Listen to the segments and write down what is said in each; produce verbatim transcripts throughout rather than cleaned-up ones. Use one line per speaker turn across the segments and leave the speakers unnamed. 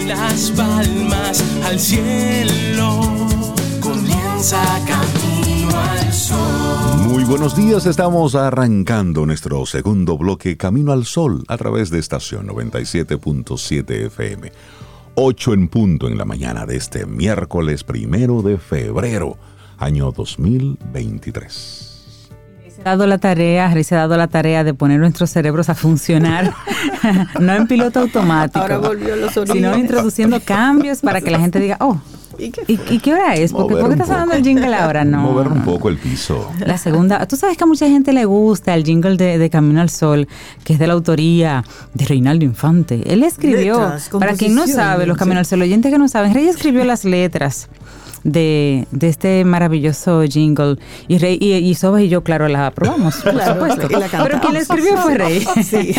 y las palmas al cielo. Comienza Camino al Sol.
Muy buenos días, estamos arrancando nuestro segundo bloque Camino al Sol a través de estación noventa y siete punto siete F M. ocho en punto en la mañana de este miércoles primero de febrero, año dos mil veintitrés.
Se ha dado la tarea, se ha dado la tarea de poner nuestros cerebros a funcionar, no en piloto automático,
ahora volvió los sonidos,
sino introduciendo cambios para que la gente diga, oh, ¿y qué, ¿y, ¿y qué hora es? Porque, ¿por qué estás hablando del jingle ahora? No.
Mover un poco el piso.
La segunda, tú sabes que a mucha gente le gusta el jingle de, de Camino al Sol, que es de la autoría de Reinaldo Infante. Él escribió, letras, para quien no sabe, los Camino al Sol oyentes que no saben, Rey escribió las letras de, de este maravilloso jingle y Rey y, y Sobas y yo, claro, la aprobamos, por
claro,
supuesto.
Y la
pero quien la escribió fue Rey. Sí.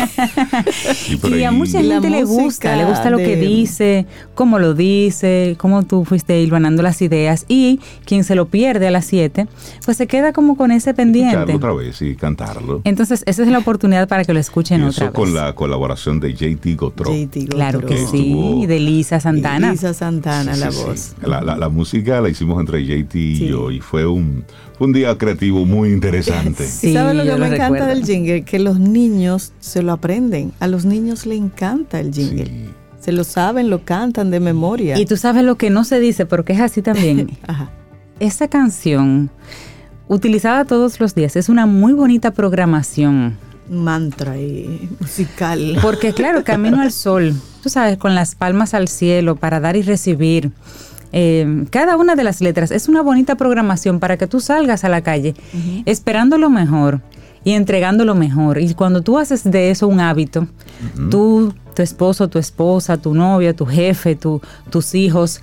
Y, y a mucha gente le gusta, le gusta lo de... que dice, cómo lo dice, cómo tú fuiste hilvanando las ideas, y quien se lo pierde a las siete, pues se queda como con ese pendiente.
Escucharlo otra vez y cantarlo.
Entonces, esa es la oportunidad para que lo escuchen
y
otra
eso
vez.
Con la colaboración de J T Gotro.
J T Gotro.
Claro que, que sí, estuvo... y de Lisa Santana.
Y Lisa Santana,
sí,
la
sí,
voz.
Sí. La, la, la música la hicimos entre J T y
sí.
yo, y fue un, fue un día creativo muy interesante.
Sí, ¿sabes lo que me
lo
encanta
recuerdo.
del jingle? Que los niños se lo aprenden. A los niños les encanta el jingle. Sí. Se lo saben, lo cantan de memoria.
Y tú sabes lo que no se dice, porque es así también.
Ajá.
Esta canción, utilizada todos los días, es una muy bonita programación.
Mantra y musical.
Porque claro, Camino al Sol, tú sabes, con las palmas al cielo para dar y recibir. Eh, cada una de las letras es una bonita programación para que tú salgas a la calle uh-huh. esperando lo mejor y entregando lo mejor. Y cuando tú haces de eso un hábito, uh-huh. tú, tu esposo, tu esposa, tu novia, tu jefe, tu, tus hijos,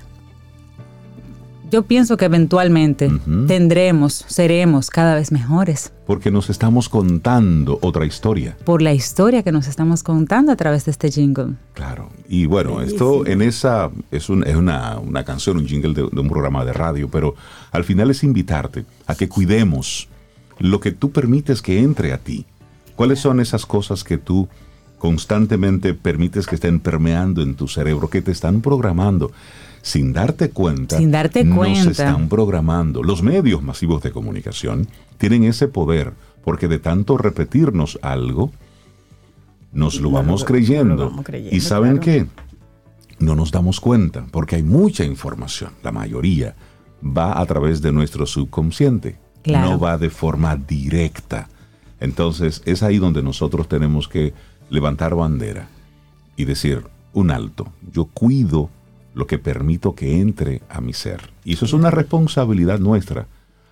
yo pienso que eventualmente uh-huh. tendremos, seremos cada vez mejores.
Porque nos estamos contando otra historia.
Por la historia que nos estamos contando a través de este jingle.
Claro. Y bueno, esto en esa es, un, es una, una canción, un jingle de, de un programa de radio, pero al final es invitarte a que cuidemos lo que tú permites que entre a ti. ¿Cuáles son esas cosas que tú constantemente permites que estén permeando en tu cerebro, que te están programando? Sin darte cuenta,
Sin darte
nos
cuenta.
están programando. Los medios masivos de comunicación tienen ese poder, porque de tanto repetirnos algo, nos lo,
no,
vamos,
lo,
creyendo.
lo vamos creyendo.
Y ¿saben
claro.
qué? No nos damos cuenta, porque hay mucha información. La mayoría va a través de nuestro subconsciente.
Claro.
No va de forma directa. Entonces, es ahí donde nosotros tenemos que levantar bandera y decir, un alto, yo cuido lo que permito que entre a mi ser. Y eso es una responsabilidad nuestra.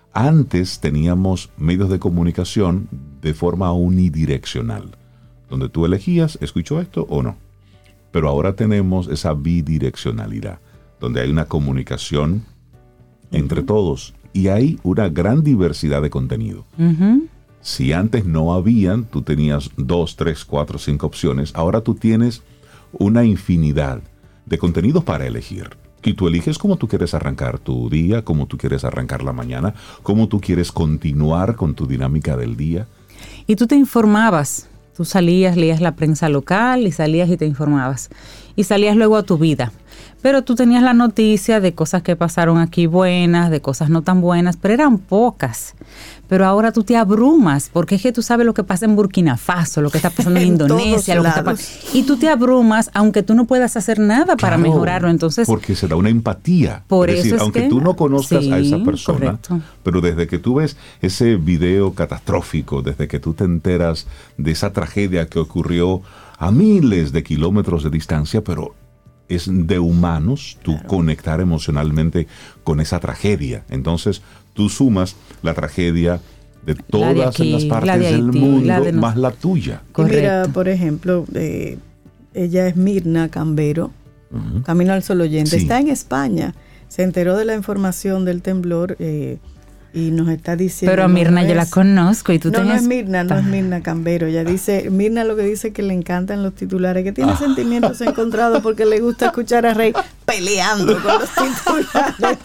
Antes teníamos medios de comunicación de forma unidireccional, donde tú elegías, ¿escucho esto o no? Pero ahora tenemos esa bidireccionalidad, donde hay una comunicación uh-huh. entre todos y hay una gran diversidad de contenido.
Uh-huh.
Si antes no habían, tú tenías dos, tres, cuatro, cinco opciones, ahora tú tienes una infinidad de contenidos para elegir. Y tú eliges cómo tú quieres arrancar tu día, cómo tú quieres arrancar la mañana, cómo tú quieres continuar con tu dinámica del día.
Y tú te informabas. Tú salías, leías la prensa local y salías y te informabas. Y salías luego a tu vida. Pero tú tenías la noticia de cosas que pasaron aquí buenas, de cosas no tan buenas, pero eran pocas. Pero ahora tú te abrumas, porque es que tú sabes lo que pasa en Burkina Faso, lo que está pasando en, en Indonesia, lo que está pasando. Y tú te abrumas, aunque tú no puedas hacer nada para claro, mejorarlo. Entonces,
porque se da una empatía.
Por
es
eso
decir,
es
aunque
que,
tú no conozcas sí, a esa persona,
correcto.
Pero desde que tú ves ese video catastrófico, desde que tú te enteras de esa tragedia que ocurrió a miles de kilómetros de distancia, pero es de humanos tú claro. conectar emocionalmente con esa tragedia. Entonces, tú sumas la tragedia de todas la de aquí, las partes la de Haití, del mundo, la de no... más la tuya.
Y mira, por ejemplo, eh, ella es Mirna Cambero, uh-huh. Camino al Sol oyente. Sí. Está en España. Se enteró de la información del temblor eh, y nos está diciendo...
Pero a Mirna no yo es, la conozco y tú
No,
tenías...
no es Mirna, no es Mirna Cambero. Ella dice, Mirna lo que dice que le encantan los titulares, que tiene ah. sentimientos encontrados porque le gusta escuchar a Rey peleando con los titulares.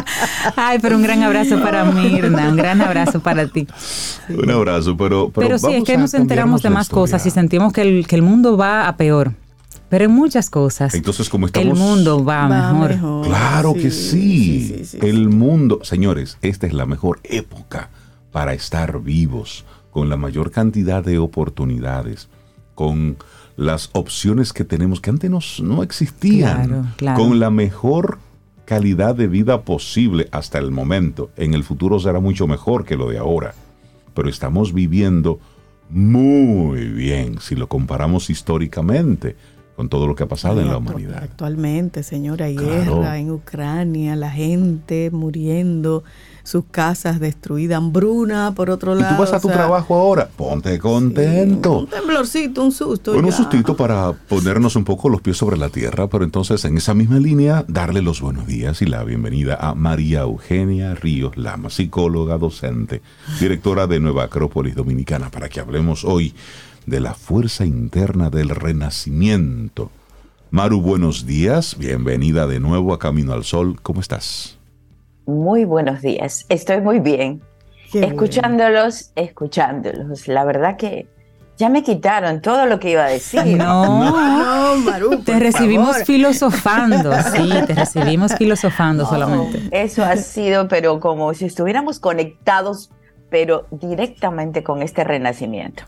Ay, pero un gran abrazo para Mirna, un gran abrazo para ti.
Sí. Un abrazo, pero... Pero,
pero sí, es que nos enteramos de más cosas y sentimos que el, que el mundo va a peor. pero en muchas cosas
Entonces, como estamos,
el mundo va,
Va
mejor.
mejor.
Claro
Sí,
que sí.
sí, sí, sí,
El
sí.
mundo, señores, esta es la mejor época para estar vivos, con la mayor cantidad de oportunidades, con las opciones que tenemos que antes nos- no existían,
Claro, claro.
con la mejor calidad de vida posible hasta el momento. En el futuro será mucho mejor que lo de ahora, pero estamos viviendo muy bien si lo comparamos históricamente con todo lo que ha pasado en la
Actu-
humanidad.
Actualmente, señora, hay
Claro.
guerra en Ucrania, la gente muriendo, sus casas destruidas, hambruna por otro
Y
lado.
tú vas a
o
tu
sea,
trabajo ahora, ponte contento.
Un temblorcito, un susto.
Bueno, un
ya.
sustito para ponernos un poco los pies sobre la tierra, pero entonces en esa misma línea darle los buenos días y la bienvenida a María Eugenia Ríos Lama, psicóloga, docente, directora de Nueva Acrópolis Dominicana, para que hablemos hoy de la fuerza interna del renacimiento. Maru, buenos días, bienvenida de nuevo a Camino al Sol, ¿cómo estás?
Muy buenos días, estoy muy bien.
Qué
escuchándolos, escuchándolos. La verdad que ya me quitaron todo lo que iba a decir.
No,
No, Maru,
te
por
recibimos
favor.
filosofando, sí, te recibimos filosofando solamente.
Eso ha sido, pero como si estuviéramos conectados, pero directamente con este renacimiento.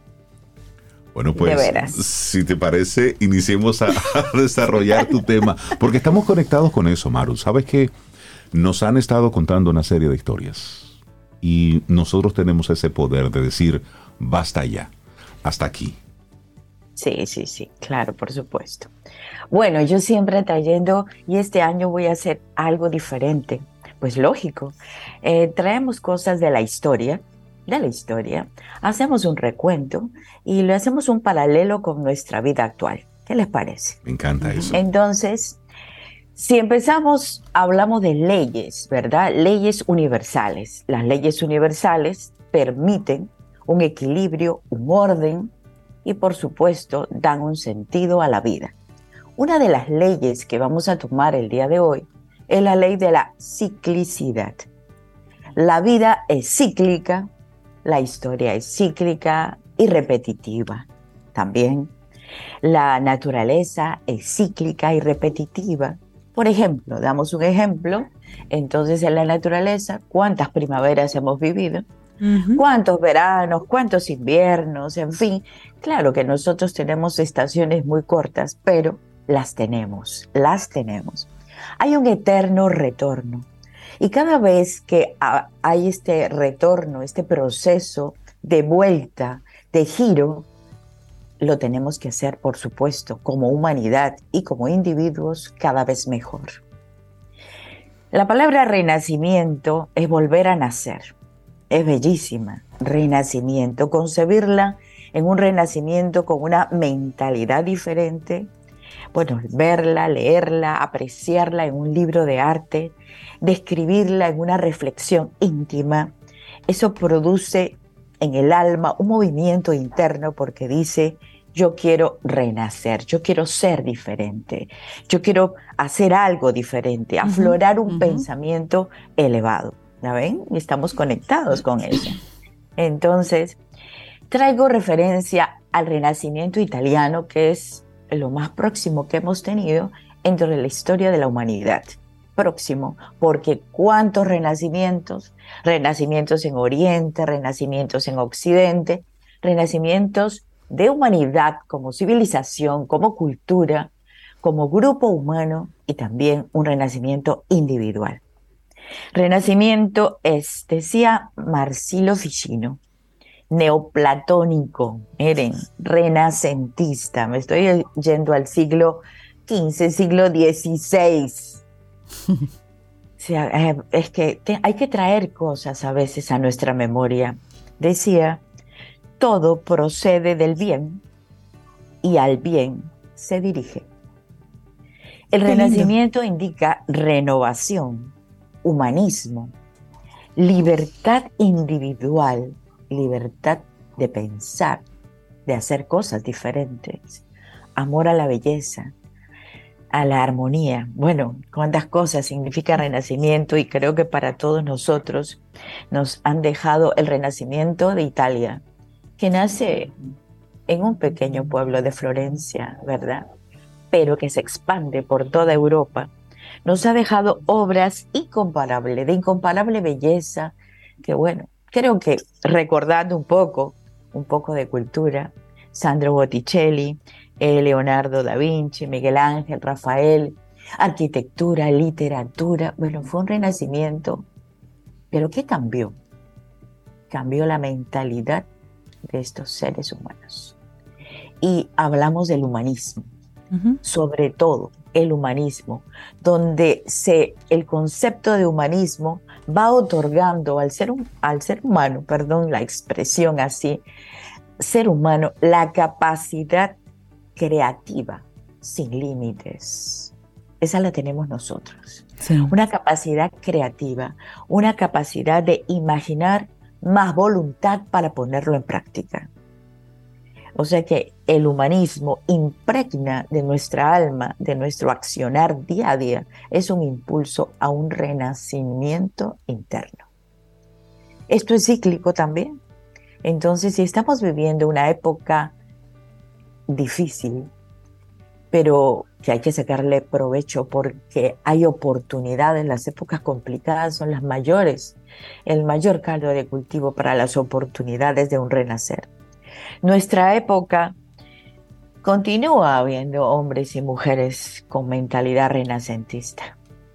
Bueno, pues,
De veras.
si te parece, iniciemos a, a desarrollar tu tema, porque estamos conectados con eso, Maru. Sabes que nos han estado contando una serie de historias y nosotros tenemos ese poder de decir, basta ya, hasta aquí.
Sí, sí, sí, claro, por supuesto. Bueno, yo siempre trayendo, y este año voy a hacer algo diferente. Pues lógico, eh, traemos cosas de la historia, de la historia, hacemos un recuento y lo hacemos un paralelo con nuestra vida actual. ¿Qué les parece?
Me encanta eso.
Entonces, si empezamos, hablamos de leyes, ¿verdad? Leyes universales. Las leyes universales permiten un equilibrio, un orden y, por supuesto, dan un sentido a la vida. Una de las leyes que vamos a tomar el día de hoy es la ley de la ciclicidad. La vida es cíclica, la historia es cíclica y repetitiva también. La naturaleza es cíclica y repetitiva. Por ejemplo, damos un ejemplo, entonces en la naturaleza, ¿cuántas primaveras hemos vivido?
Ujú.
¿Cuántos veranos? ¿Cuántos inviernos? En fin, claro que nosotros tenemos estaciones muy cortas, pero las tenemos, las tenemos. Hay un eterno retorno. Y cada vez que ha- hay este retorno, este proceso de vuelta, de giro, lo tenemos que hacer, por supuesto, como humanidad y como individuos cada vez mejor. La palabra renacimiento es volver a nacer. Es bellísima, renacimiento. Concebirla en un renacimiento con una mentalidad diferente, bueno, verla, leerla, apreciarla en un libro de arte, describirla en una reflexión íntima, eso produce en el alma un movimiento interno porque dice, yo quiero renacer, yo quiero ser diferente, yo quiero hacer algo diferente, aflorar un
ujú.
pensamiento elevado. ¿La ven? Y estamos conectados con eso. Entonces, traigo referencia al Renacimiento italiano, que es lo más próximo que hemos tenido dentro de la historia de la humanidad. Próximo, porque cuántos renacimientos, renacimientos en Oriente, renacimientos en Occidente, renacimientos de humanidad como civilización, como cultura, como grupo humano y también un renacimiento individual. Renacimiento es, decía Marsilio Ficino, neoplatónico, miren, renacentista. Me estoy yendo al siglo quince, siglo dieciséis. O sea, eh, es que te, hay que traer cosas a veces a nuestra memoria. Decía, todo procede del bien y al bien se dirige. El
Qué
Renacimiento indica renovación, humanismo, libertad individual, libertad de pensar, de hacer cosas diferentes, amor a la belleza, a la armonía. Bueno, cuántas cosas significa renacimiento y creo que para todos nosotros nos han dejado el renacimiento de Italia, que nace en un pequeño pueblo de Florencia, ¿verdad? pero que se expande por toda Europa, nos ha dejado obras incomparables, de incomparable belleza, que bueno, creo que recordando un poco, un poco de cultura, Sandro Botticelli, eh, Leonardo da Vinci, Miguel Ángel, Rafael, arquitectura, literatura, bueno, fue un renacimiento, pero ¿qué cambió? Cambió la mentalidad de estos seres humanos. Y hablamos del humanismo, uh-huh. sobre todo el humanismo, donde se, el concepto de humanismo va otorgando al ser, al ser humano, perdón la expresión así, ser humano, la capacidad creativa sin límites. Esa la tenemos nosotros. Sí. Una capacidad creativa, una capacidad de imaginar más voluntad para ponerlo en práctica. O sea que el humanismo impregna de nuestra alma, de nuestro accionar día a día, es un impulso a un renacimiento interno. Esto es cíclico también. Entonces, si estamos viviendo una época difícil, pero que hay que sacarle provecho porque hay oportunidades, las épocas complicadas son las mayores, el mayor caldo de cultivo para las oportunidades de un renacer. Nuestra época continúa habiendo hombres y mujeres con mentalidad renacentista,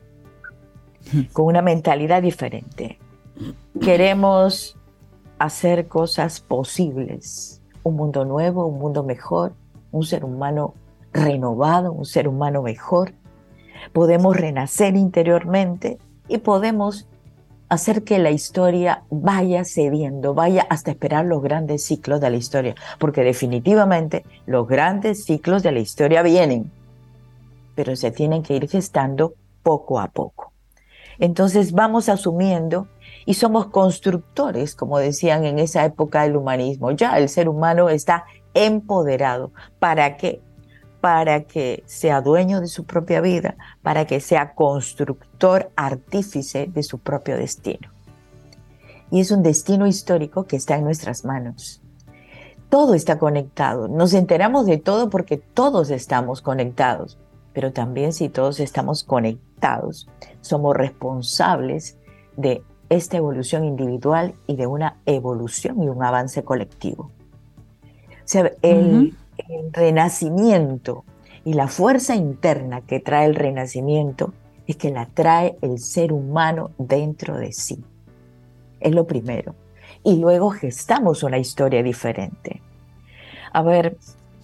con una mentalidad diferente. Queremos hacer cosas posibles, un mundo nuevo, un mundo mejor, un ser humano renovado, un ser humano mejor. Podemos renacer interiormente y podemos hacer que la historia vaya cediendo, vaya hasta esperar los grandes ciclos de la historia, porque definitivamente los grandes ciclos de la historia vienen, pero se tienen que ir gestando poco a poco. Entonces vamos asumiendo y somos constructores, como decían en esa época del humanismo. Ya el ser humano está empoderado. ¿Para qué? Para que sea dueño de su propia vida, para que sea constructor, artífice de su propio destino. Y es un destino histórico que está en nuestras manos. Todo está conectado. Nos enteramos de todo porque todos estamos conectados. Pero también si todos estamos conectados, somos responsables de esta evolución individual y de una evolución y un avance colectivo. O sea, el, uh-huh. el renacimiento y la fuerza interna que trae el renacimiento es que la trae el ser humano dentro de sí. Es lo primero. Y luego gestamos una historia diferente. A ver,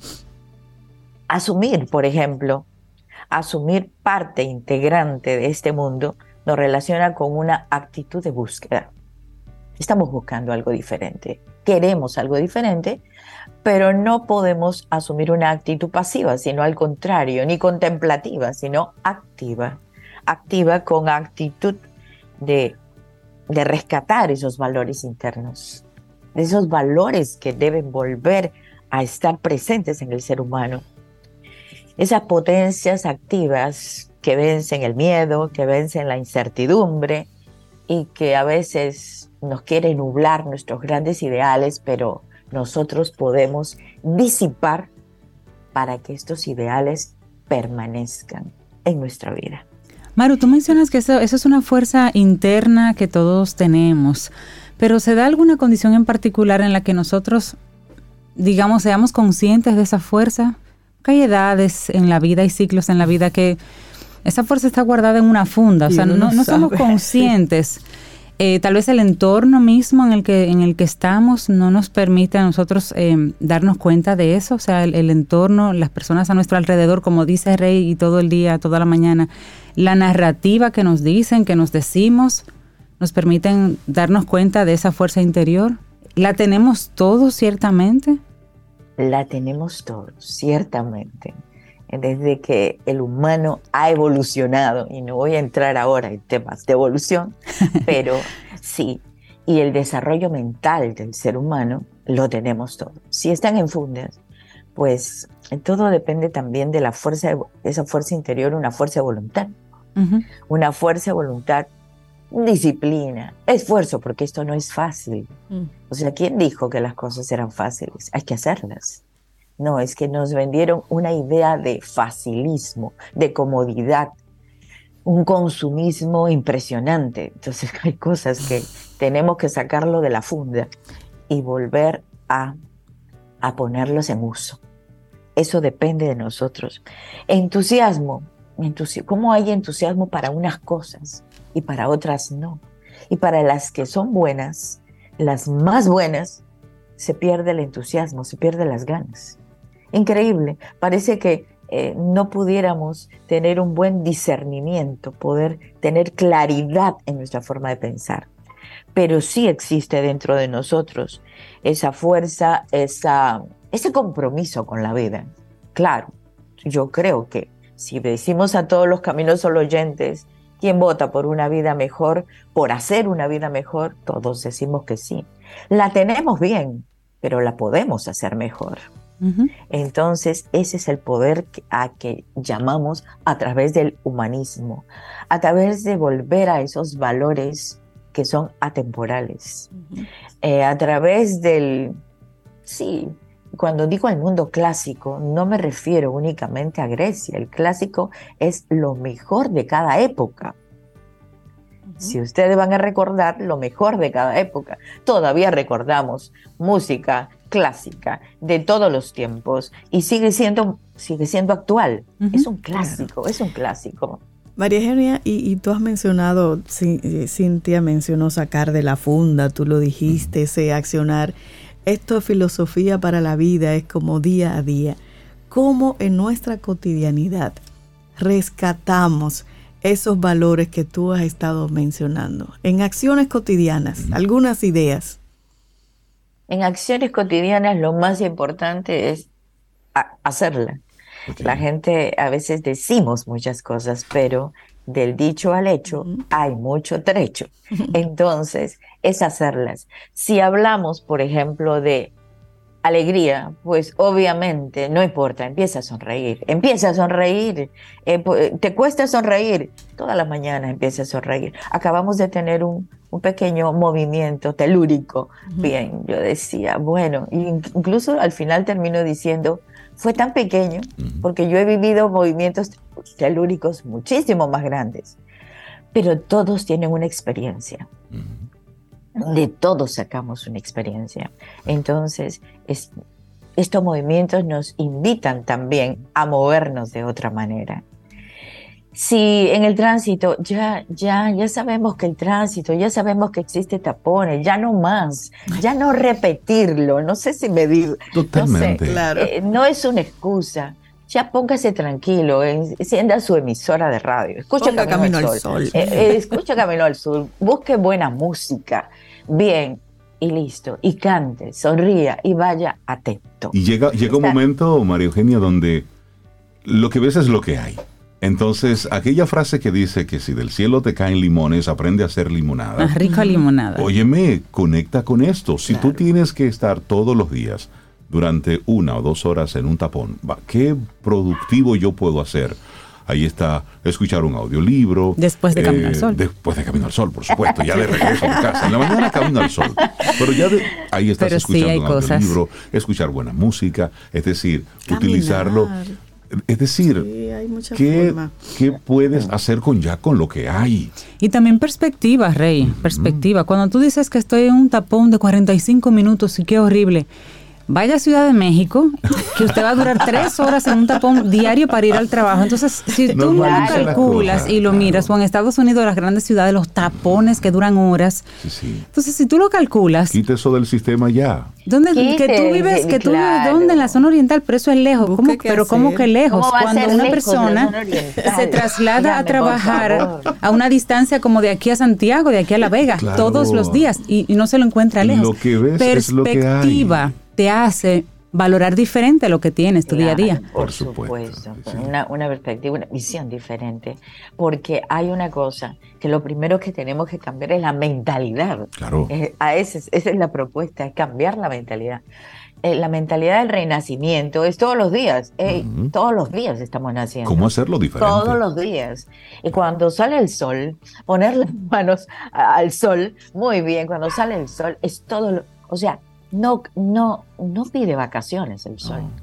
asumir, por ejemplo, asumir parte integrante de este mundo nos relaciona con una actitud de búsqueda. Estamos buscando algo diferente, queremos algo diferente, pero no podemos asumir una actitud pasiva, sino al contrario, ni contemplativa, sino activa. Activa con actitud de, de rescatar esos valores internos, de esos valores que deben volver a estar presentes en el ser humano. Esas potencias activas que vencen el miedo, que vencen la incertidumbre y que a veces nos quieren nublar nuestros grandes ideales, pero nosotros podemos disipar para que estos ideales permanezcan en nuestra vida.
Maru, tú mencionas que eso, eso es una fuerza interna que todos tenemos, pero ¿se da alguna condición en particular en la que nosotros, digamos, seamos conscientes de esa fuerza? Que hay edades en la vida, hay ciclos en la vida que esa fuerza está guardada en una funda, o sea, no, no somos conscientes. Eh, tal vez el entorno mismo en el que en el que estamos no nos permite a nosotros eh, darnos cuenta de eso, o sea, el, el entorno, las personas a nuestro alrededor, como dice Rey, y todo el día, toda la mañana, la narrativa que nos dicen, que nos decimos, nos permiten darnos cuenta de esa fuerza interior. ¿La tenemos todos, ciertamente?
La tenemos todos, ciertamente. Desde que el humano ha evolucionado, y no voy a entrar ahora en temas de evolución, pero sí, y el desarrollo mental del ser humano lo tenemos todo. Si están en fundas, pues todo depende también de la fuerza, esa fuerza interior, una fuerza de voluntad. Uh-huh. Una fuerza de voluntad, disciplina, esfuerzo, porque esto no es fácil. Uh-huh. O sea, ¿quién dijo que las cosas eran fáciles? Hay que hacerlas. No, es que nos vendieron una idea de facilismo, de comodidad, un consumismo impresionante. Entonces hay cosas que tenemos que sacarlo de la funda y volver a, a ponerlos en uso. Eso depende de nosotros. Entusiasmo. Entusi- ¿Cómo hay entusiasmo para unas cosas y para otras no? Y para las que son buenas, las más buenas, se pierde el entusiasmo, se pierden las ganas. Increíble. Parece que eh, no pudiéramos tener un buen discernimiento, poder tener claridad en nuestra forma de pensar. Pero sí existe dentro de nosotros esa fuerza, esa, ese compromiso con la vida. Claro, yo creo que si decimos a todos los Camino al Sol oyentes, ¿quién vota por una vida mejor, por hacer una vida mejor? Todos decimos que sí. La tenemos bien, pero la podemos hacer mejor. Uh-huh. Entonces, ese es el poder a que llamamos a través del humanismo, a través de volver a esos valores que son atemporales, uh-huh. eh, a través del... Sí, cuando digo el mundo clásico, no me refiero únicamente a Grecia. El clásico es lo mejor de cada época. Uh-huh. Si ustedes van a recordar lo mejor de cada época, todavía recordamos música clásica de todos los tiempos y sigue siendo, sigue siendo actual. Uh-huh. Es un clásico, claro. Es un clásico.
María Eugenia, y, y tú has mencionado, Cintia mencionó sacar de la funda, tú lo dijiste, ese accionar. Esto es filosofía para la vida, es como día a día. ¿Cómo en nuestra cotidianidad rescatamos esos valores que tú has estado mencionando? En acciones cotidianas, uh-huh. algunas ideas.
En acciones cotidianas lo más importante es a- hacerla. Okay. La gente, a veces decimos muchas cosas, pero del dicho al hecho uh-huh. hay mucho trecho. Entonces, es hacerlas. Si hablamos, por ejemplo, de alegría, pues obviamente no importa, empieza a sonreír, empieza a sonreír, eh, te cuesta sonreír, todas las mañanas empieza a sonreír. Acabamos de tener un, un pequeño movimiento telúrico, uh-huh. bien, yo decía, bueno, incluso al final termino diciendo, fue tan pequeño, uh-huh. porque yo he vivido movimientos telúricos muchísimo más grandes, pero todos tienen una experiencia. Uh-huh. De todos sacamos una experiencia. Entonces, es, estos movimientos nos invitan también a movernos de otra manera. Si en el tránsito, ya, ya, ya sabemos que el tránsito, ya sabemos que existe tapones, ya no más, ya no repetirlo, no sé si me digo.
Totalmente.
No sé,
claro.
eh, no es una excusa. Ya póngase tranquilo, encienda su emisora de radio, escucha Camino, Camino al Sol, sol. Eh, eh, escucha Camino al Sur, busque buena música, bien, y listo, y cante, sonría y vaya atento.
Y llega, llega un momento, María Eugenia, donde lo que ves es lo que hay. Entonces, aquella frase que dice que si del cielo te caen limones, aprende a hacer limonada.
Más rica limonada.
Óyeme, conecta con esto. Si claro. tú tienes que estar todos los días durante una o dos horas en un tapón, ¿qué productivo yo puedo hacer? Ahí está, escuchar un audiolibro.
Después de
eh,
Camino al Sol.
Después de Camino al Sol, por supuesto. Ya de regreso a tu casa. En la mañana Camino al Sol. Pero ya de, ahí estás
Pero
escuchando
sí, hay
un
cosas.
audiolibro, escuchar buena música, es decir,
Caminar.
utilizarlo. Es decir,
sí, hay mucha
¿qué,
forma.
¿qué puedes hacer con ya con lo que hay?
Y también perspectiva, Rey, uh-huh. perspectiva. Cuando tú dices que estoy en un tapón de cuarenta y cinco minutos y qué horrible, vaya a Ciudad de México, que usted va a durar tres horas en un tapón diario para ir al trabajo. Entonces, si tú no lo calculas y lo claro. miras, o en Estados Unidos, las grandes ciudades, los tapones que duran horas.
Sí, sí.
Entonces, si tú lo calculas...
Quita eso del sistema ya.
¿Dónde, que tú vives, que tú vives ¿dónde? En la zona oriental, pero eso es lejos. ¿Cómo, pero ¿cómo que lejos? Cuando una persona se traslada Dígame, a trabajar a una distancia como de aquí a Santiago, de aquí a La Vega, claro. todos los días, y, y no se lo encuentra lejos.
Lo que ves
Perspectiva.
Es lo que hay.
Te hace valorar diferente lo que tienes tu
claro,
día a día.
Por, por supuesto, supuesto sí. una, una perspectiva, una visión diferente, porque hay una cosa, que lo primero que tenemos que cambiar es la mentalidad.
Claro.
Eh, a ese, esa es la propuesta, es cambiar la mentalidad. Eh, la mentalidad del renacimiento es todos los días, eh, uh-huh. todos los días estamos naciendo.
¿Cómo hacerlo diferente?
Todos los días. Y cuando sale el sol, poner las manos al sol, muy bien, cuando sale el sol es todo, lo, o sea, No, no, no pide vacaciones el sol.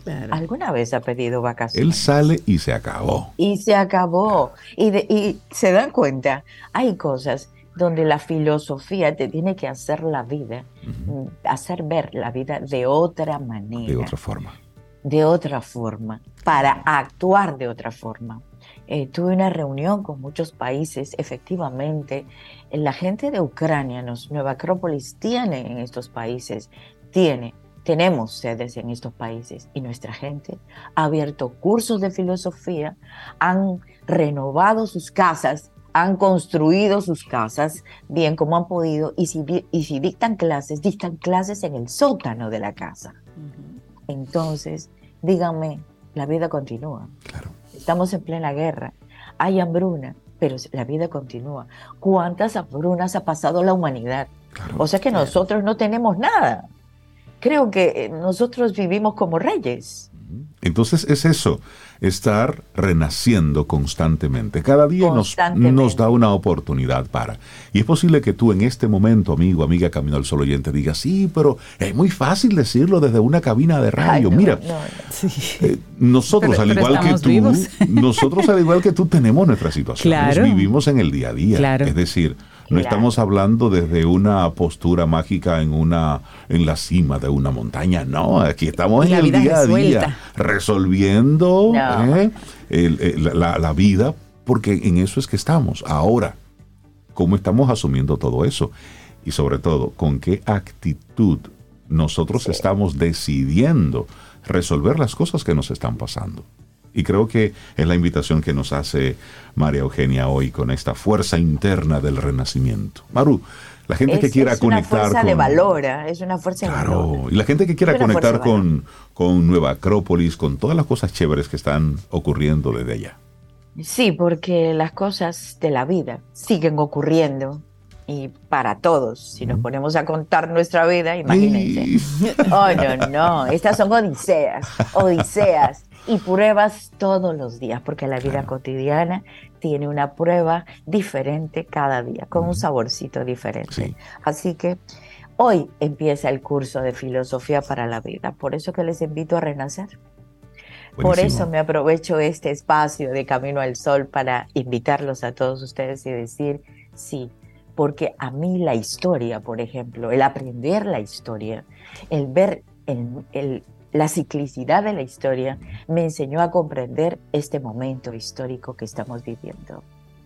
Claro.
¿Alguna vez ha pedido vacaciones?
Él sale y se acabó.
Y se acabó. Y, de, y se dan cuenta, hay cosas donde la filosofía te tiene que hacer la vida, uh-huh. hacer ver la vida de otra manera.
De otra forma.
De otra forma, para actuar de otra forma. Eh, tuve una reunión con muchos países, efectivamente, la gente de Ucrania, nos, Nueva Acrópolis tiene en estos países, tiene, tenemos sedes en estos países y nuestra gente ha abierto cursos de filosofía, han renovado sus casas, han construido sus casas bien como han podido y si, y si dictan clases, dictan clases en el sótano de la casa. Uh-huh. Entonces, díganme, la vida continúa.
Claro.
Estamos en plena guerra, hay hambruna, pero la vida continúa. ¿Cuántas hambrunas ha pasado la humanidad? Claro, o sea que claro. nosotros no tenemos nada. Creo que nosotros vivimos como reyes.
Entonces es eso, estar renaciendo constantemente. Cada día constantemente. Nos, nos da una oportunidad para. Y es posible que tú en este momento, amigo, amiga, Camino al Sol oyente, digas, sí, pero es muy fácil decirlo desde una cabina de radio. Ay, no, Mira, no, no. Sí. Eh, nosotros pero, al pero igual que tú, vivos. nosotros al igual que tú tenemos nuestras situaciones. Claro. Vivimos en el día a día. Claro. Es decir, no claro. estamos hablando desde una postura mágica en una en la cima de una montaña, no, aquí estamos en el día a día, resolviendo no. eh, el, el, la, la vida, porque en eso es que estamos. Ahora, ¿cómo estamos asumiendo todo eso? Y sobre todo, ¿con qué actitud nosotros sí. estamos decidiendo resolver las cosas que nos están pasando? Y creo que es la invitación que nos hace María Eugenia hoy con esta fuerza interna del renacimiento. Maru, la gente
es,
que quiera
es
conectar con...
Es una fuerza de valor, ¿eh? Es una fuerza
claro,
de valor.
Y la gente que quiera conectar con, con Nueva Acrópolis, con todas las cosas chéveres que están ocurriendo desde allá.
Sí, porque las cosas de la vida siguen ocurriendo. Y para todos, si nos ponemos a contar nuestra vida, imagínense. Oh, no, no, estas son odiseas, odiseas y pruebas todos los días, porque la vida claro. cotidiana tiene una prueba diferente cada día, con uh-huh. un saborcito diferente. Sí. Así que hoy empieza el curso de Filosofía para la Vida, por eso que les invito a renacer. Buenísimo. Por eso me aprovecho este espacio de Camino al Sol para invitarlos a todos ustedes y decir, sí, porque a mí la historia, por ejemplo, el aprender la historia, el ver el, el, la ciclicidad de la historia, me enseñó a comprender este momento histórico que estamos viviendo.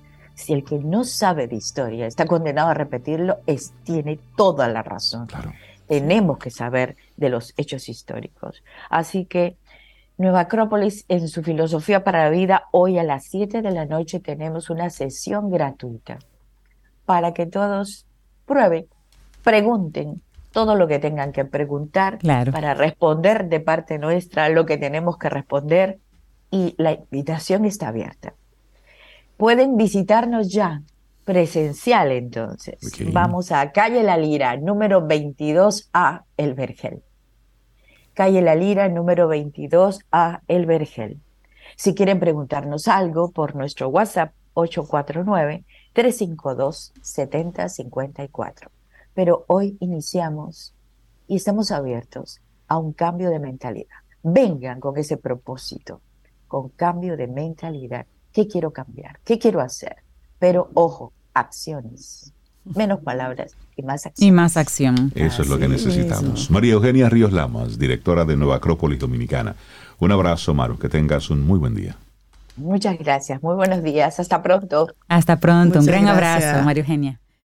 Si el que no sabe de historia está condenado a repetirlo, es, tiene toda la razón. Claro. Tenemos que saber de los hechos históricos. Así que Nueva Acrópolis, en su Filosofía para la Vida, hoy a las siete de la noche tenemos una sesión gratuita para que todos prueben, pregunten todo lo que tengan que preguntar claro. para responder de parte nuestra lo que tenemos que responder y la invitación está abierta. Pueden visitarnos ya, presencial entonces. Okay. Vamos a Calle La Lira, número veintidós A, El Vergel. Calle La Lira, número veintidós A, El Vergel. Si quieren preguntarnos algo por nuestro WhatsApp, ocho cuatro nueve, tres cinco dos, siete cero cinco cuatro. Pero hoy iniciamos y estamos abiertos a un cambio de mentalidad. Vengan con ese propósito, con cambio de mentalidad. ¿Qué quiero cambiar? ¿Qué quiero hacer? Pero ojo, acciones. Menos palabras y más acción.
Y más acción.
Eso Así es lo que necesitamos. Es. María Eugenia Ríos Lamas, directora de Nueva Acrópolis Dominicana. Un abrazo, Maru. Que tengas un muy buen día.
Muchas gracias. Muy buenos días. Hasta pronto.
Hasta pronto.
Muchas
un gran
gracias.
abrazo, María Eugenia.